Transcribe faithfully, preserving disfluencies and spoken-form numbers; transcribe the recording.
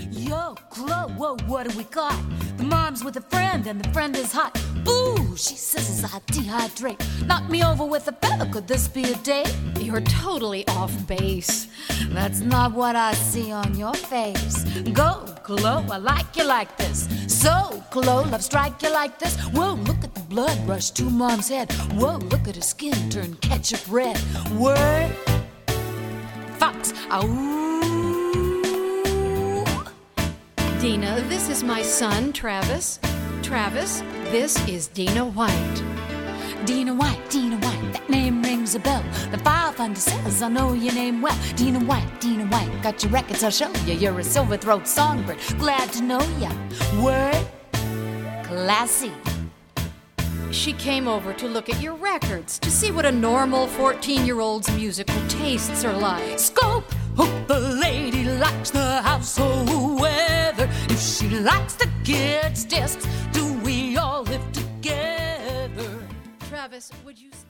Yo, Chloe, whoa, what do we got? The mom's with a friend and the friend is hot. Ooh, she says I dehydrate. Knock me over with a feather, could this be a date? You're totally off base. That's not what I see on your face. Go, Chloe, I like you like this. So, Chloe, love strike you like this. Whoa, look at the blood rush to mom's head. Whoa, look at her skin turn ketchup red. Word, fox, ow. Dina, this is my son, Travis. Travis, this is Dina White. Dina White, Dina White, that name rings a bell. The five hundred says I know your name well. Dina White, Dina White, got your records, I'll show you. You're a silver throat songbird, glad to know ya. Word, classy. She came over to look at your records, to see what a normal fourteen-year-old's musical tastes are like. Scope, hope the lady likes the household weather. If she likes the kids' discs, do we all live together? Travis, would you say